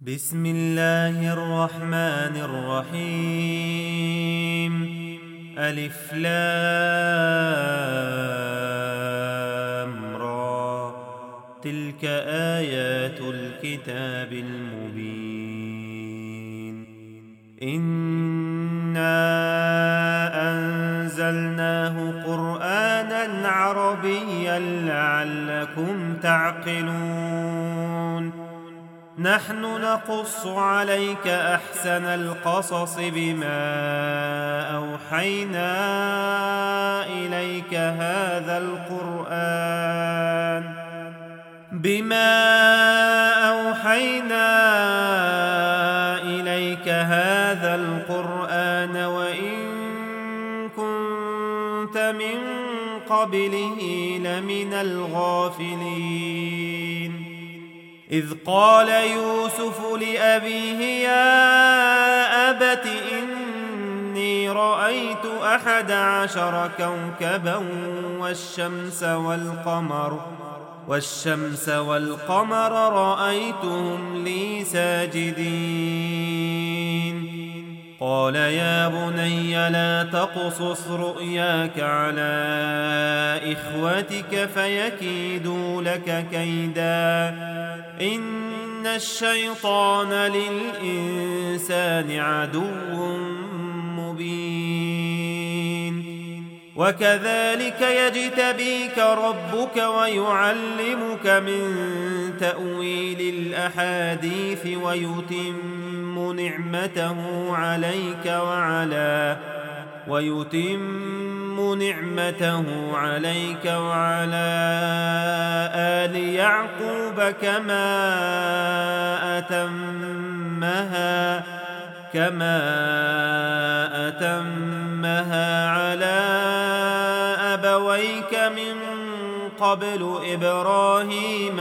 بسم الله الرحمن الرحيم. ألف لام را. تلك آيات الكتاب المبين. إنا أنزلناه قرآنا عربيا لعلكم تعقلون. نحن نقص عليك أحسن القصص بما أوحينا إليك هذا القرآن وإن كنت من قبله لمن الغافلين. إذ قال يوسف لأبيه يا أبت إني رأيت 11 كوكبا والشمس والقمر رأيتهم لي ساجدين. قال يا بني لا تقصص رؤياك على إخوتك فيكيدوا لك كيدا إن الشيطان للإنسان عدو مبين. وكذلك يجتبيك ربك ويعلمك من تأويل الأحاديث ويتم نعمته عليك وعلى آل يعقوب كما أتمها على أبويك من قبل إبراهيم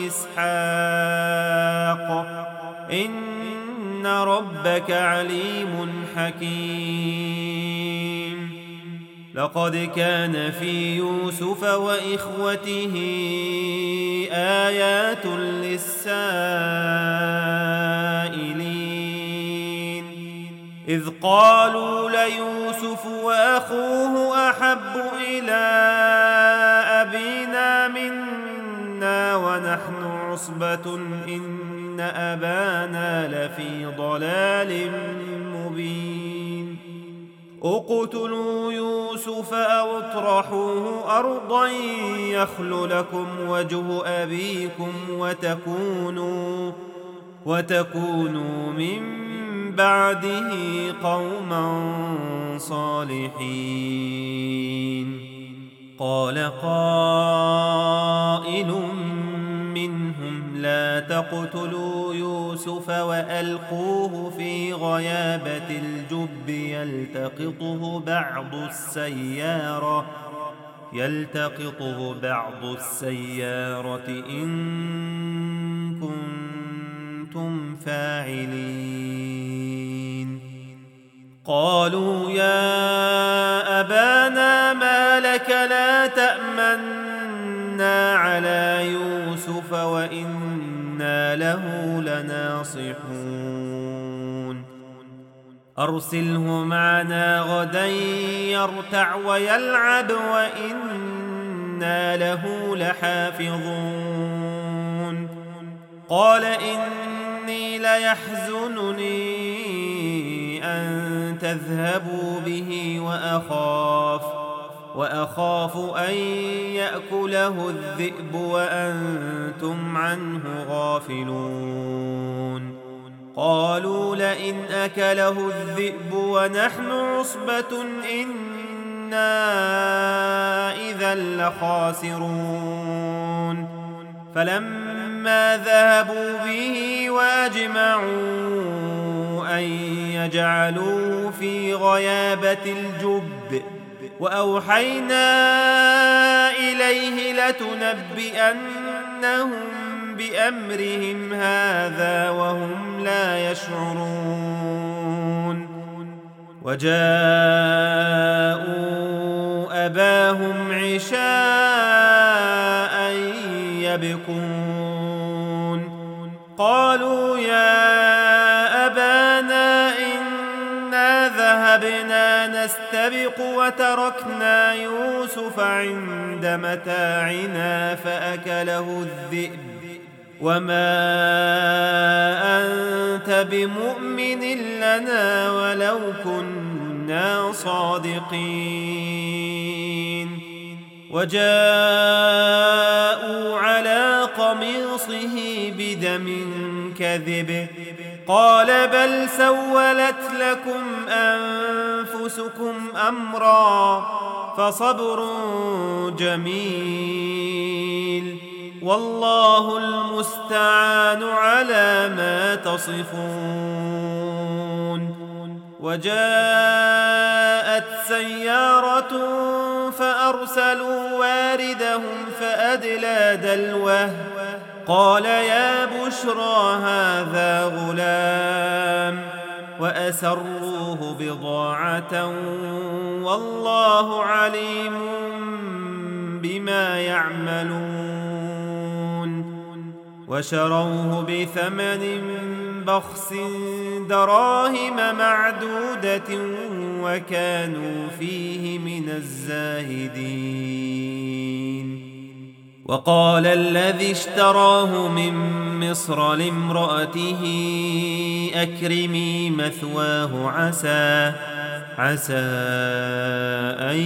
وإسحاق إن ربك عليم حكيم. لقد كان في يوسف وإخوته آيات للسائلين إذ قالوا ليوسف وأخوه أحب إلى أبينا منا ونحن عصبة إن أبانا لفي ضلال مبين. اقتلوا يوسف أو اطرحوه أرضا يخل لكم وجه أبيكم وتكونوا من بعده قوما صالحين. قال قائل منهم لا تقتلوا يوسف وألقوه في غيابة الجب يلتقطه بعض السيارة إن كنتم فاعلين. قالوا يا أبانا ما لك لا تأمنا على يوسف وإنا له لناصحون. أرسله معنا غدا يرتع ويلعب وإنا له لحافظون. قال إني ليحزنني أن تذهبوا به وأخاف أن يأكله الذئب وأنتم عنه غافلون. قالوا لئن أكله الذئب ونحن عصبة إنا إذا لخاسرون. فلما ذهبوا به وأجمعوا أن يجعلوه في غيابة الجب وأوحينا إليه لتنبئنهم بأمرهم هذا وهم لا يشعرون. وجاءوا أباهم عشاء يبكون. قالوا يا ذهبنا نستبق وتركنا يوسف عند متاعنا فأكله الذئب وما أنت بمؤمن لنا ولو كنا صادقين. وجاءوا على قميصه بدم كذب قال بل سولت لكم أنفسكم أمرا فصبر جميل والله المستعان على ما تصفون. وجاءت سيارة فأرسلوا واردهم فأدلى دلوه قال يا بشرى هذا غلام وأسروه بضاعة والله عليم بما يعملون. وشروه بثمن بخس دراهم معدودة وكانوا فيه من الزاهدين. وقال الذي اشتراه من مصر لامرأته أكرمي مثواه عسى أن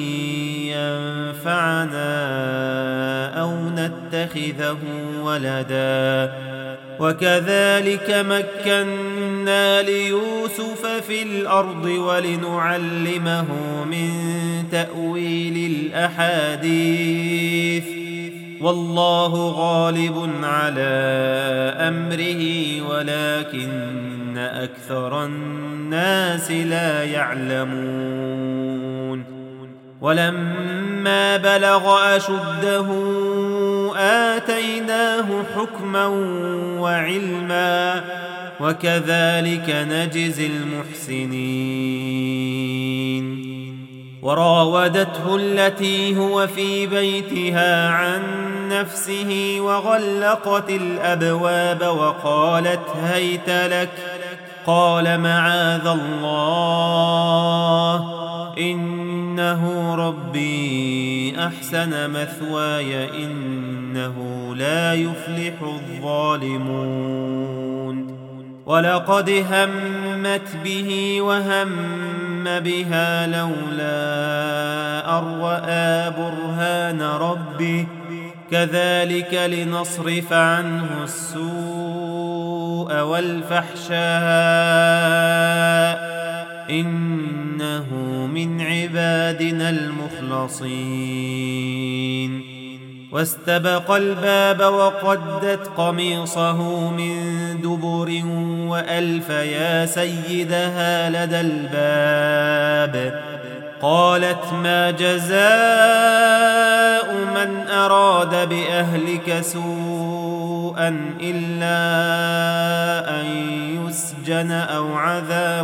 ينفعنا أو نتخذه ولدا وكذلك مكنا ليوسف في الأرض ولنعلمه من تأويل الأحاديث والله غالب على أمره ولكن أكثر الناس لا يعلمون. ولما بلغ أشده آتيناه حكما وعلما وكذلك نجزي المحسنين. وراودته التي هو في بيتها عن نفسه وغلقت الأبواب وقالت هيت لك قال معاذ الله إنه ربي أحسن مثواي إنه لا يفلح الظالمون. ولقد همت به وهم بها لولا أن رأى برهان ربه كذلك لنصرف عنه السوء والفحشاء إنه من عبادنا المخلصين. واستبق الباب وقدت قميصه من دبر وألف يا سيدها لدى الباب قالت ما جزاء من أراد بأهلك سوءا إلا أن يسجن أو عذاب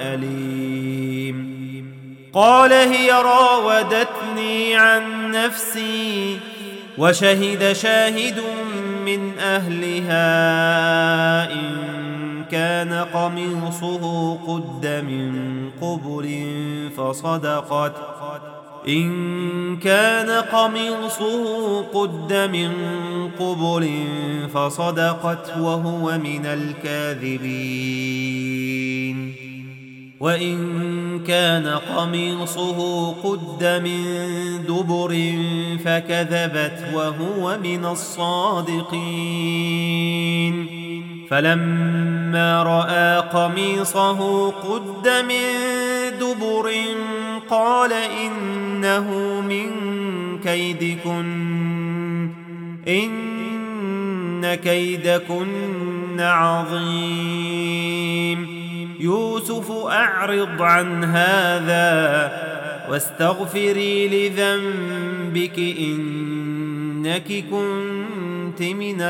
أليم. قال هي راودتني عن نفسي وشهد شاهد من أهلها إن كان قميصه قد من قبل فصدقت وهو من الكاذبين وإن كان قميصه قد من دبر فكذبت وهو من الصادقين. فلما رأى قميصه قد من دبر قال إنه من كيدكن إن كيدكن عظيم. يوسف أعرض عن هذا واستغفري لذنبك إنك كنت من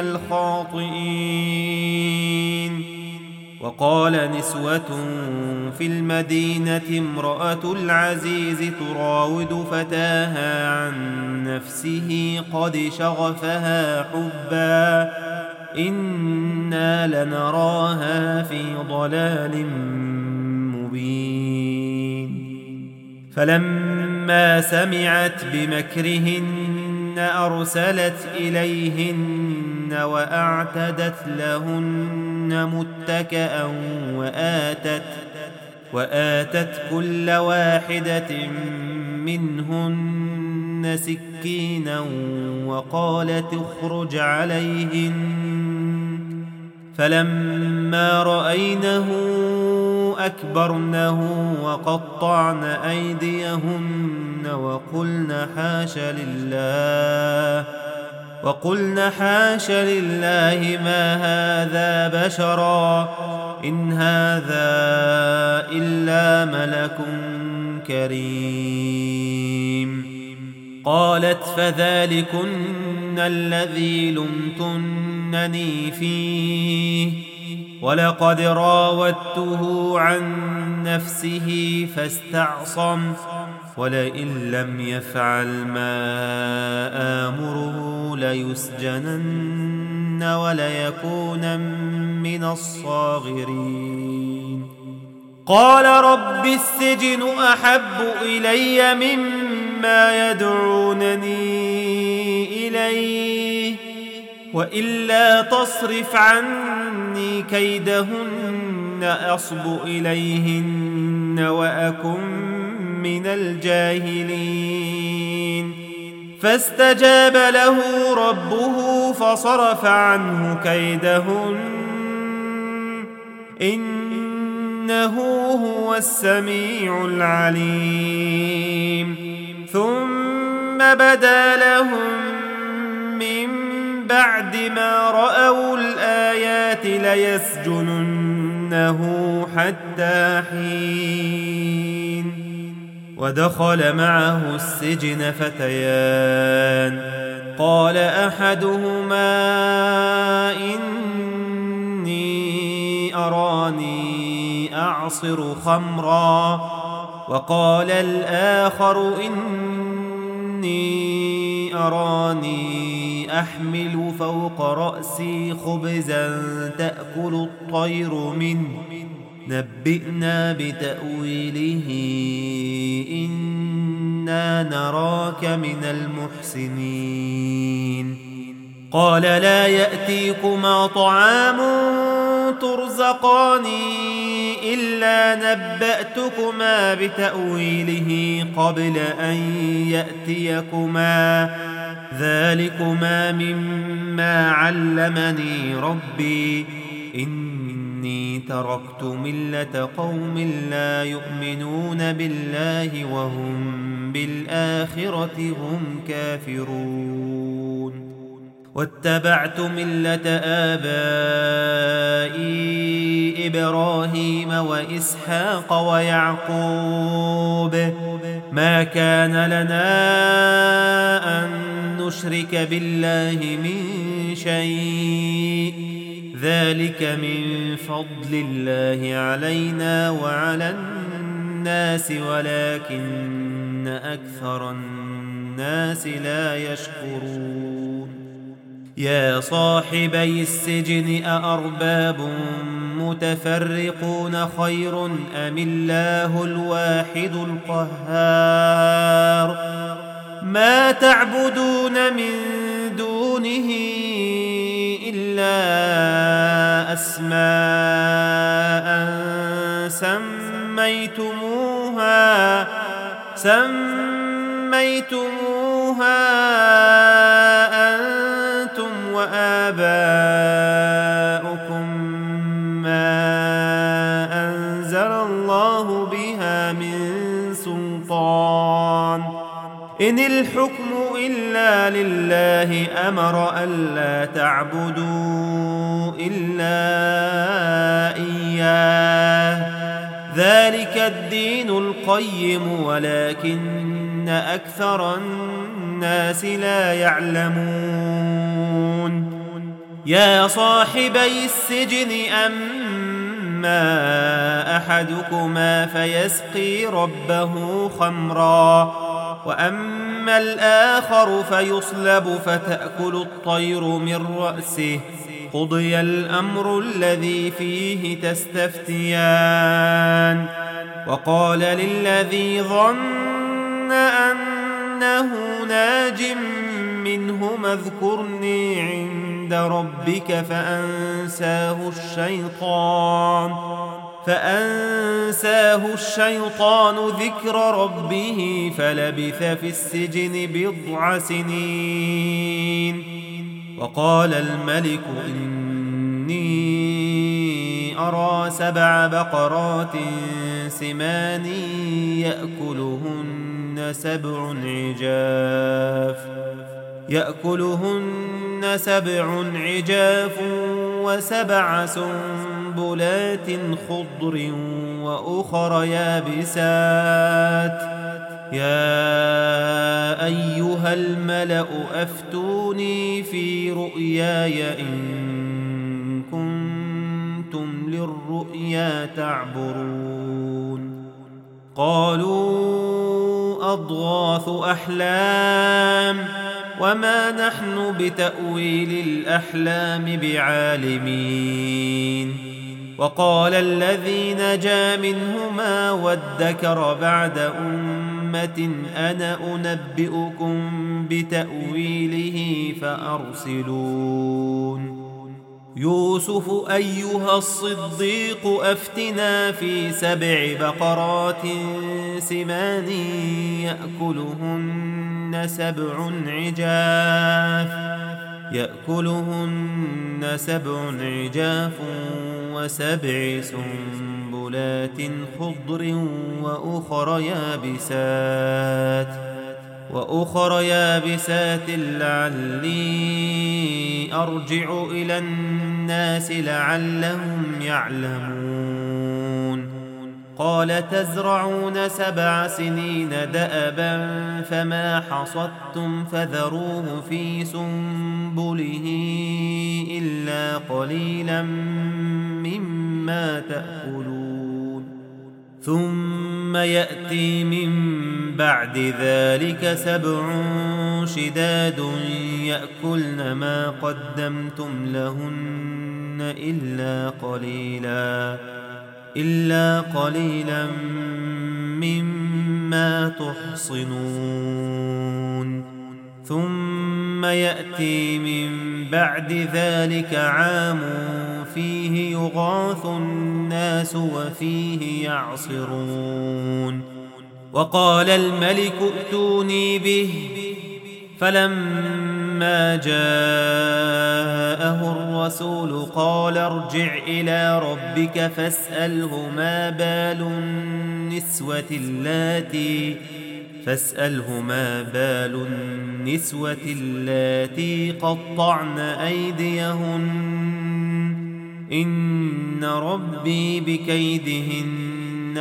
الخاطئين. وقال نسوة في المدينة امرأة العزيز تراود فتاها عن نفسه قد شغفها حبا إنا لنراها في ضلال مبين. فلما سمعت بمكرهن أرسلت إليهن وأعتدت لهن متكأ وآتت كل واحدة منهن سكينا وقالت اخرج عليهن. فلما رأينه أكبرنه وقطعن أيديهن وقلن حاش لله ما هذا بشرا إن هذا إلا ملك كريم. قالت فذلكن الذي لمتنني فيه ولقد راودته عن نفسه فاستعصم ولئن لم يفعل ما آمره ليسجنن وليكونن من الصاغرين. قال رب السجن أحب إلي مما يدعونني إليه وإلا تصرف عني كيدهن أصب إليهن وأكن من الجاهلين. فاستجاب له ربه فصرف عنه كيدهن إنه هو السميع العليم. ثم بدا لهم من بعد ما رأوا الآيات ليسجننه حتى حين. ودخل معه السجن فتيان قال أحدهما إني أراني أعصر خمرا وقال الآخر إني أراني أحمل فوق رأسي خبزا تأكل الطير منه نبئنا بتأويله إنا نراك من المحسنين. قال لا يأتيكما طعام ترزقاني إلا نبأتكما بتأويله قبل أن يأتيكما ذلكما مما علمني ربي إني تركت ملة قوم لا يؤمنون بالله وهم بالآخرة هم كافرون. واتبعت ملة آبائي إبراهيم وإسحاق ويعقوب ما كان لنا أن نشرك بالله من شيء ذلك من فضل الله علينا وعلى الناس ولكن أكثر الناس لا يشكرون. يا صاحبي السجن أأرباب متفرقون خير أم الله الواحد القهار. ما تعبدون من دونه إلا أسماء سميتموها أنتم وآباؤكم ما أنزل الله بها من سلطان إن الحكم إلا لله أمر ألا تعبدوا إلا إياه ذلك الدين القيم ولكن أكثر الناس لا يعلمون. يا صاحبي السجن أما أحدكما فيسقي ربه خمرا وأما الآخر فيصلب فتأكل الطير من رأسه قضي الأمر الذي فيه تستفتيان وقال للذي ظن أنه ناج منهما اذكرني عند ربك فأنساه الشيطان ذكر ربه فلبث في السجن بضع سنين. وقال الملك إني أرى 7 بقرات سمان يأكلهن 7 عجاف و7 سنبلات خضر وأخر يابسات يا أيها الملأ أفتوني في رؤياي إن كنتم للرؤيا تعبرون. قالوا أضغاث أحلام وما نحن بتأويل الأحلام بعالمين. وقال الذي نجا منهما وادكر بعد أمة أنا أنبئكم بتأويله فأرسلون. يوسف أيها الصديق أفتنا في 7 بقرات سمان يأكلهن 7 عجاف و7 سنبلات خضر وأخر يابسات لعلي أرجع إلى الناس لعلهم يعلمون. قال تزرعون 7 سنين دأبا فما حصدتم فذروه في سنبله إلا قليلا مما تأكلون. ثم يأتي من بعد ذلك 7 شداد يأكلن ما قدمتم لهن إلا قليلا مما تحصنون. ثم يأتي من بعد ذلك عام فيه يغاث الناس وفيه يعصرون. وقال الملك ائتوني به فلما جاءه الرسول قال ارجع إلى ربك فاسأله ما بال النسوة اللاتي قطعن أيديهن إن ربي بكيدهن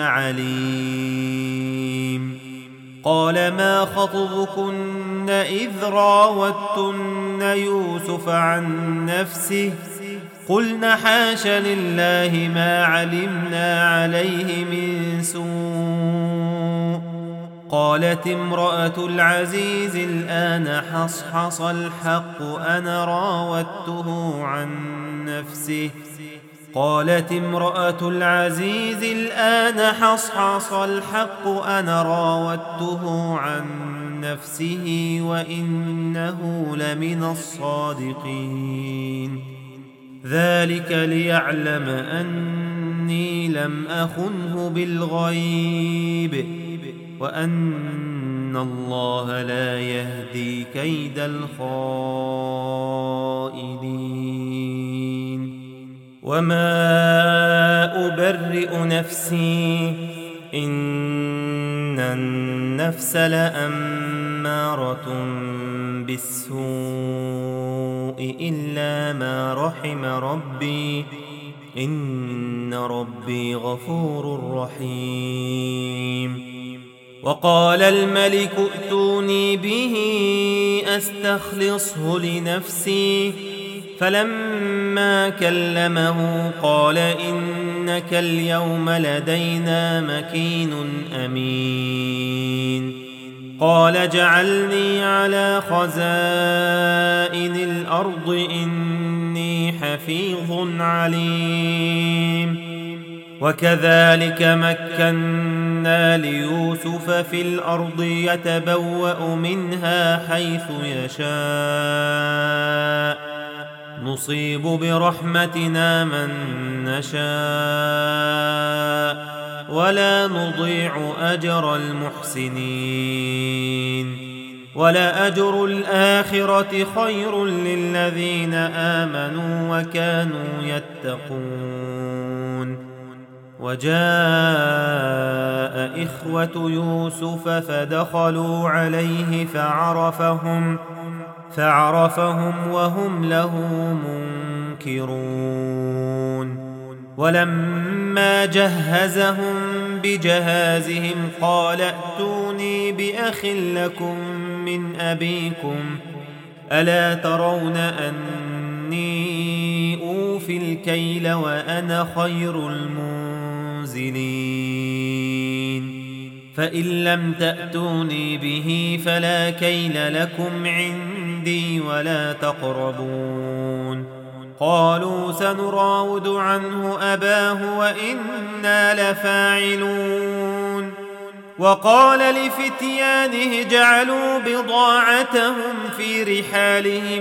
عليم. قال ما خطبكن إذ راوتن يوسف عن نفسه قلن حاش لله ما علمنا عليه من سوء. قالت امرأة العزيز الآن حصحص الحق أنا راودته عن نفسه وإنه لمن الصادقين. ذلك ليعلم أني لم أخنه بالغيب وأن الله لا يهدي كيد الخائنين. وما أبرئ نفسي إن النفس لأمارة بالسوء إلا ما رحم ربي إن ربي غفور رحيم. وقال الملك ائتوني به أستخلصه لنفسي فلما كلمه قال إنك اليوم لدينا مكين أمين. قال اجعلني على خزائن الأرض إني حفيظ عليم. وكذلك مكنا ليوسف في الأرض يتبوأ منها حيث يشاء نصيب برحمتنا من نشاء ولا نضيع أجر المحسنين ولأجر الآخرة خير للذين آمنوا وكانوا يتقون. وجاء إخوة يوسف فدخلوا عليه فعرفهم وهم له منكرون. ولما جهزهم بجهازهم قال ائتوني بأخ لكم من أبيكم ألا ترون أني أوفي الكيل وأنا خير المنزلين. فإن لم تأتوني به فلا كيل لكم عندي ولا تقربون. قالوا سنراود عنه أباه وإنا لفاعلون. وقال لفتيانه اجعلوا بضاعتهم في رحالهم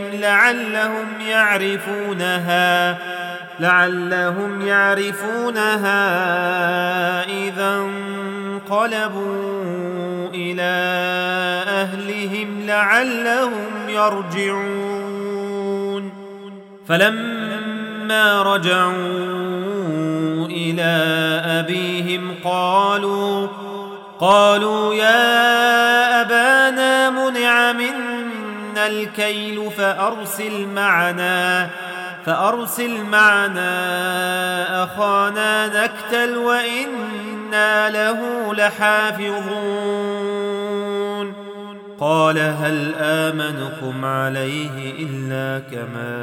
لعلهم يعرفونها إذا انقلبوا إلى أهلهم لعلهم يرجعون. فلما رجعوا إلى أبيهم قالوا يا أبانا منع منا الكيل فأرسل معنا أخانا نكتل وإنا له لحافظون. قال هل آمنكم عليه إلا كما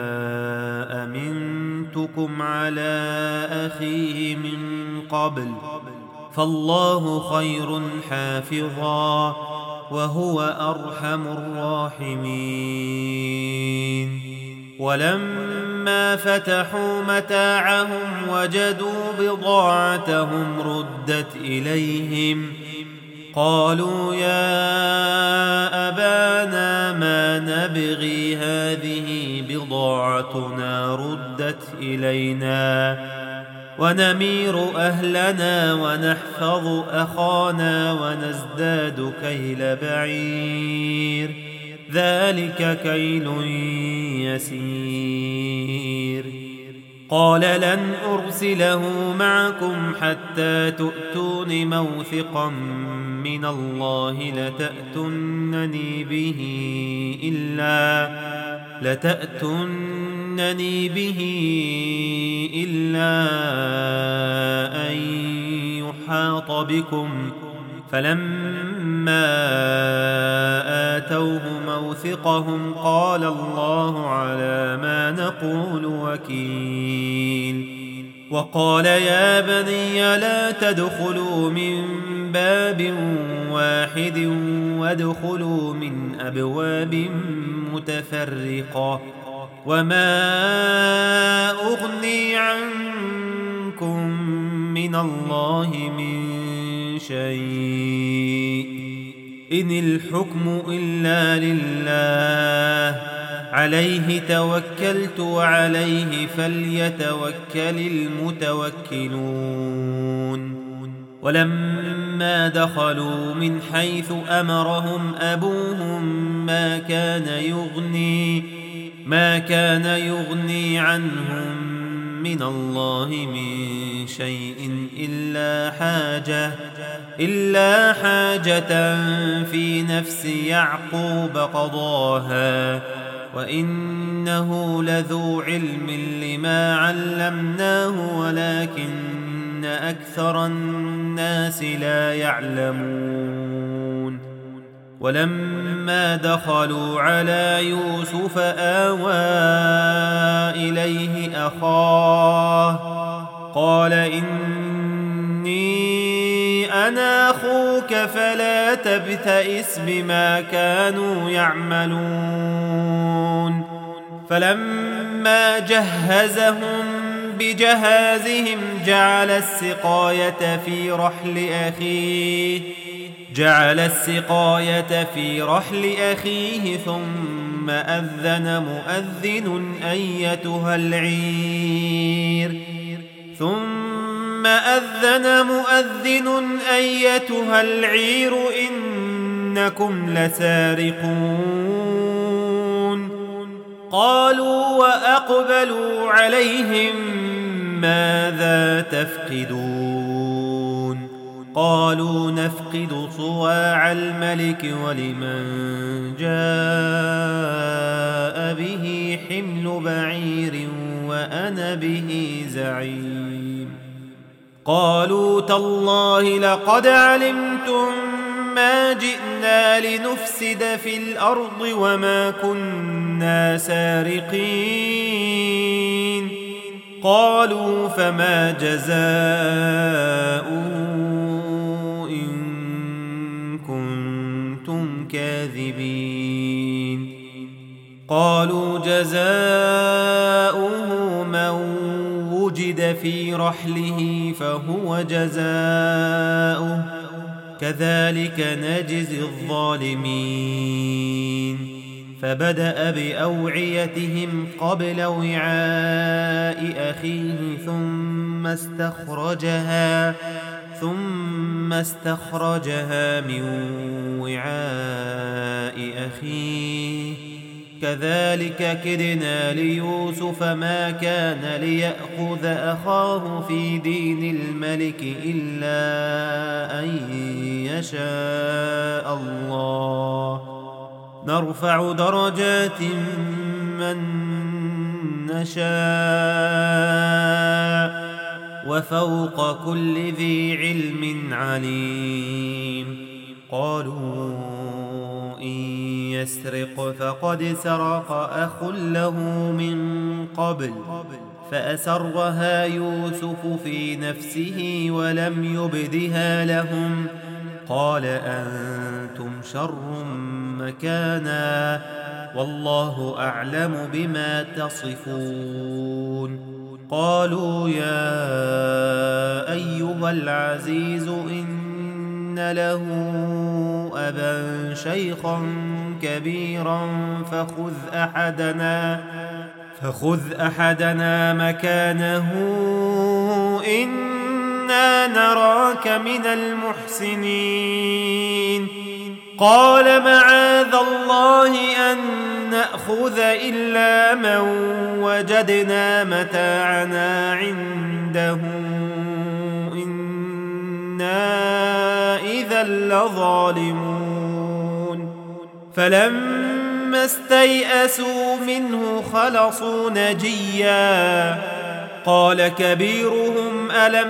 أمنتكم على أخيه من قبل فالله خير حافظا وهو أرحم الراحمين. ولما فتحوا متاعهم وجدوا بضاعتهم ردت إليهم قالوا يا أبانا ما نبغي هذه بضاعتنا ردت إلينا ونمير أهلنا ونحفظ أخانا ونزداد كيل بعير ذلك كيل يسير. قال لن أرسله معكم حتى تؤتون موثقا من الله لتأتونني به إلا أن يحاط بكم. فلما آتوه موثقهم قال الله على ما نقول وكيل. وقال يا بني لا تدخلوا من باب واحد وادخلوا من أبواب متفرقة وما أغني عنكم من الله من شيء إن الحكم إلا لله عليه توكلت وعليه فليتوكل المتوكلون. ولما دخلوا من حيث أمرهم أبوهم ما كان يغني عنهم من الله من شيء إلا حاجة في نفس يعقوب قضاها وإنه لذو علم لما علمناه ولكن أكثر الناس لا يعلمون. ولما دخلوا على يوسف آوى إليه أخاه قال إني أنا أخوك فلا تبتئس بما كانوا يعملون فلما جهزهم بجهازهم جعل السقاية في رحل أخيه ثم أذن مؤذن أيتها العير إنكم لسارقون قالوا وأقبلوا عليهم ماذا تفقدون قالوا نفقد صواع الملك ولمن جاء به حمل بعير وأنا به زعيم قالوا تالله لقد علمتم ما جئنا لنفسد في الأرض وما كنا سارقين قالوا فما جزاؤه إن كنتم كاذبين قالوا جزاؤه من وجد في رحله فهو جزاؤه كذلك نجزي الظالمين فبدأ بأوعيتهم قبل وعاء أخيه ثم استخرجها من وعاء أخيه كذلك كدنا ليوسف ما كان ليأخذ أخاه في دين الملك إلا أن يشاء الله نرفع درجات من نشاء وفوق كل ذي علم عليم قالوا إن يسرق فقد سرق أخ له من قبل فأسرها يوسف في نفسه ولم يبدها لهم قال أنتم شر مكانا والله أعلم بما تصفون قالوا يا أيها العزيز إن له أبا شيخا كبيرا فخذ أحدنا مكانه إنا نراك من المحسنين قال معاذ الله أن نأخذ إلا من وجدنا متاعنا عنده إنا إذا لظالمون فلما استيئسوا منه خلصوا نجيا قال كبيرهم ألم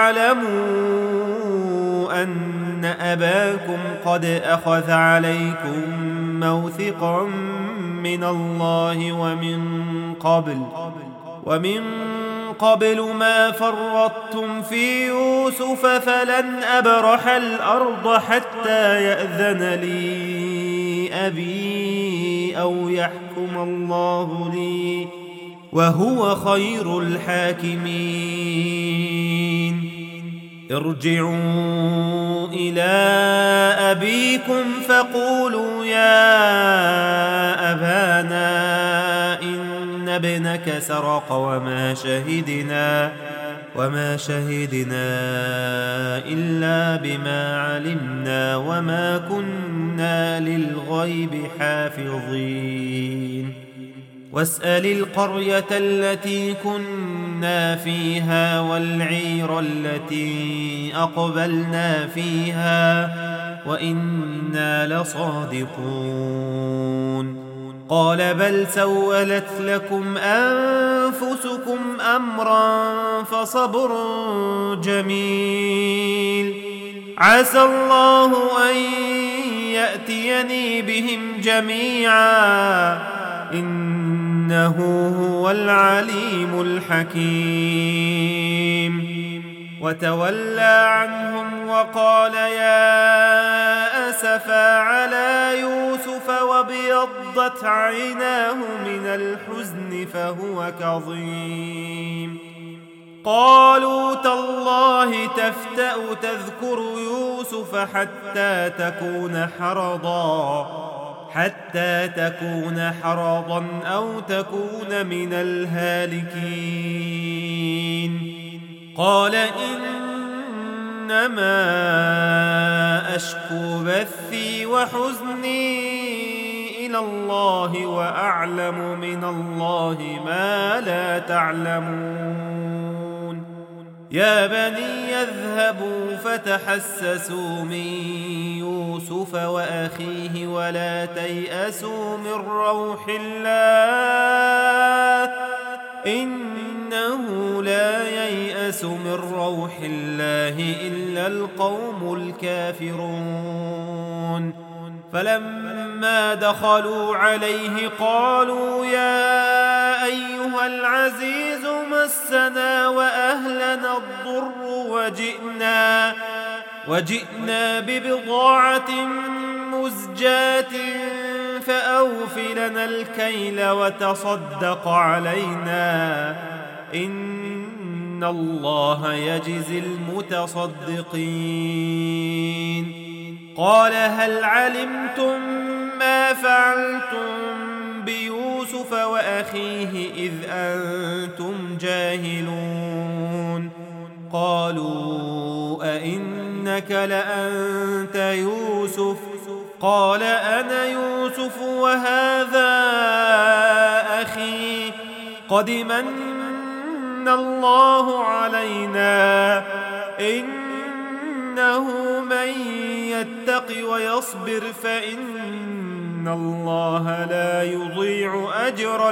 تعلموا أن أباكم قد أخذ عليكم موثقا من الله ومن قبل ما فرطتم في يوسف فلن أبرح الأرض حتى يأذن لي أبي أو يحكم الله لي وهو خير الحاكمين ارجعوا إلى أبيكم فقولوا يا أبانا إن ابنك سرق وما شهدنا إلا بما علمنا وما كنا للغيب حافظين واسأل القرية التي كنا فيها والعير التي أقبلنا فيها وإنا لصادقون قال بل سولت لكم أنفسكم أمرا فصبر جميل عسى الله أن يأتيني بهم جميعا إنه هو العليم الحكيم وتولى عنهم وقال يا أسفا على يوسف وابيضت عيناه من الحزن فهو كظيم. قالوا تالله تفتأ تذكر يوسف حتى تكون حرضا أو تكون من الهالكين. قال إنما أشكو بثي وحزني إلى الله وأعلم من الله ما لا تعلمون. يا بني اذهبوا فتحسسوا من يوسف وأخيه ولا تيأسوا من روح الله إنه لا ييأس من روح الله إلا القوم الكافرون. فلما دخلوا عليه قالوا يا أيها العزيز مسنا وأهلنا الضر وجئنا ببضاعة مزجاة فأوف لنا الكيل وتصدق علينا إن الله يجزي المتصدقين. قال هل علمتم ما فعلتم بيوسف وأخيه إذ أنتم جاهلون؟ قالوا أئنك لأنت يوسف؟ قال أنا يوسف وهذا أخي قد من الله علينا إنه من يتق ويصبر فإن الله لا يضيع أجر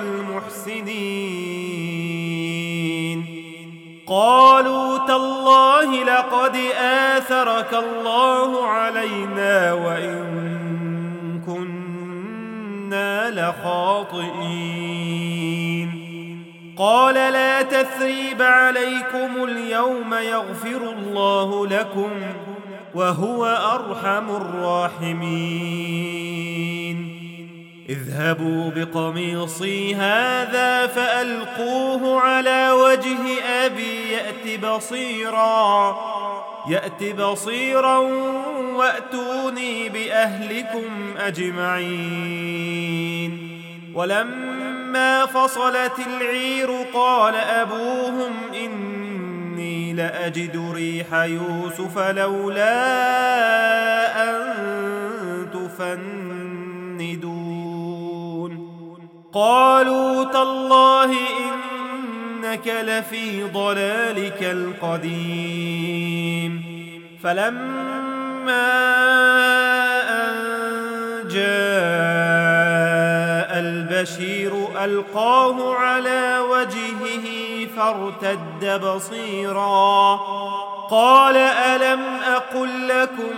المحسنين. قالوا تالله لقد آثرك الله علينا وإن كنا لخاطئين. قال لا تثريب عليكم اليوم يغفر الله لكم وهو أرحم الراحمين. اذهبوا بقميصي هذا فألقوه على وجه أبي يأت بصيرا وأتوني بأهلكم أجمعين. ولما فصلت العير قال أبوهم إني لأجد ريح يوسف لولا أن تفندون. قالوا تالله إنك لفي ضلالك القديم. فلما أن جاء البشير ألقاه على وجهه فارتد بصيرا قال ألم أقل لكم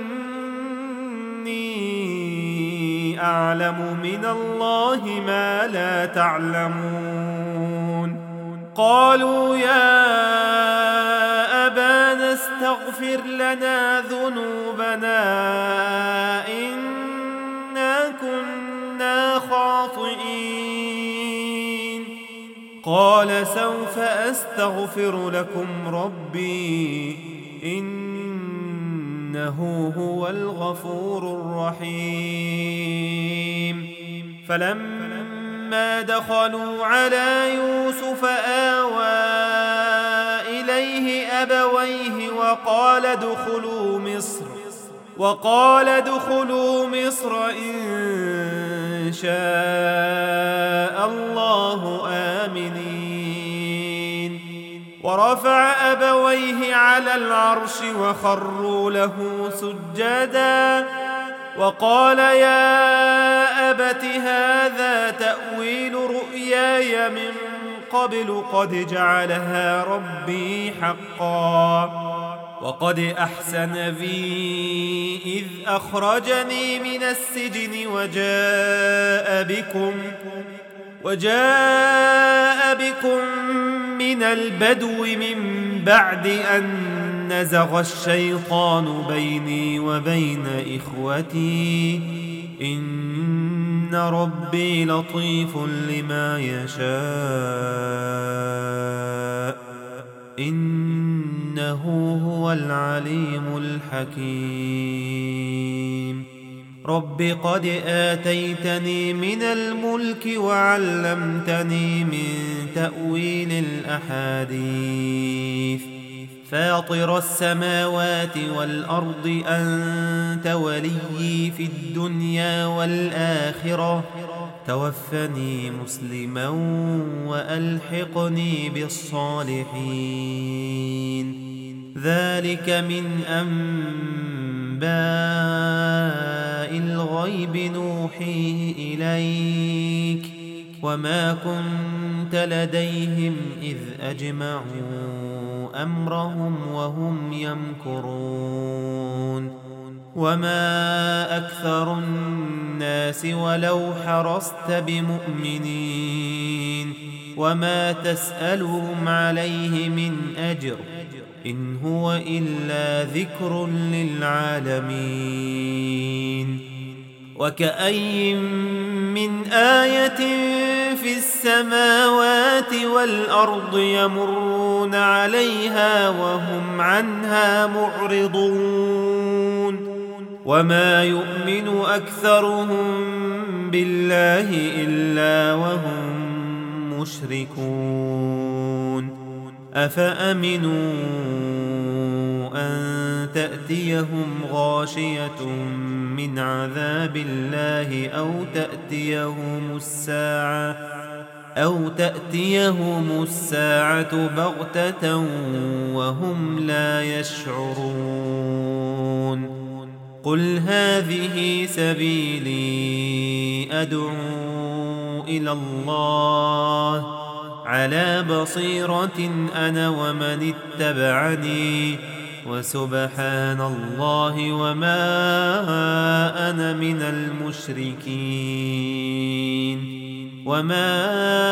إني أعلم من الله ما لا تعلمون. قالوا يا أبانا استغفر لنا ذنوبنا إنا كنا خاطئين. قال سوف أستغفر لكم ربي إنه هو الغفور الرحيم. فلما دخلوا على يوسف آوى إليه أبويه وقال ادخلوا مصر إن شاء الله آمنين. ورفع أبويه على العرش وخروا له سجدا وقال يا أبت هذا تأويل رؤياي من قبل قد جعلها ربي حقا وقد أحسن بي إذ أخرجني من السجن وجاء بكم من البدو من بعد أن نزغ الشيطان بيني وبين إخوتي إن ربي لطيف لما يشاء إنه هو العليم الحكيم رب قد آتيتني من الملك وعلمتني من تأويل الأحاديث فاطر السماوات والأرض أنت وليي في الدنيا والآخرة توفني مسلما وألحقني بالصالحين ذلك من أنباء الغيب نوحيه إليك وما كنت لديهم إذ أجمعوا أمرهم وهم يمكرون وما أكثر الناس ولو حرصت بمؤمنين وما تسألهم عليه من أجر إن هو إلا ذكر للعالمين وكأي من آية في السماوات والأرض يمرون عليها وهم عنها معرضون وما يؤمن أكثرهم بالله إلا وهم مشركون أفأمنوا أن تأتيهم غاشية من عذاب الله أو تأتيهم الساعة بغتة وهم لا يشعرون قل هذه سبيلي أدعو إلى الله على بصيرة أنا ومن اتبعني وسبحان الله وما أنا من المشركين وما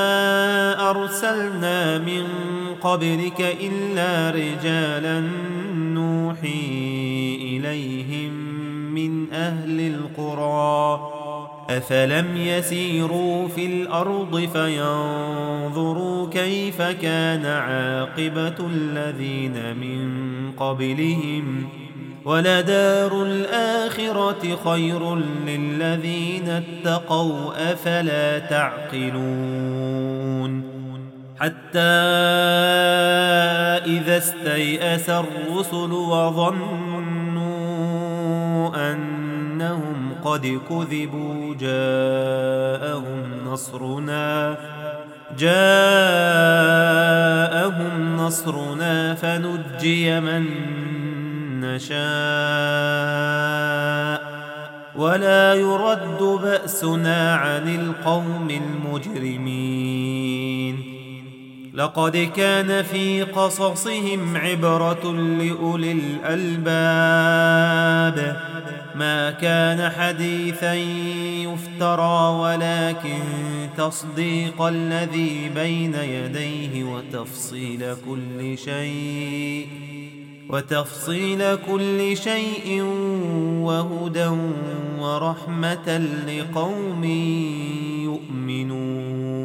أرسلنا من قبلك إلا رجالا نوحي إليهم من أهل القرى أفلم يسيروا في الأرض فينظروا كيف كان عاقبة الذين من قبلهم ولدار الآخرة خير للذين اتقوا أفلا تعقلون حتى إذا استيأس الرسل وظنوا أنهم قد كذبوا جاءهم نصرنا فنجي من نشاء ولا يرد بأسنا عن القوم المجرمين لقد كان في قصصهم عبرة لأولي الألباب ما كان حديثا يفترى ولكن تصديق الذي بين يديه وتفصيل كل شيء وهدى ورحمة لقوم يؤمنون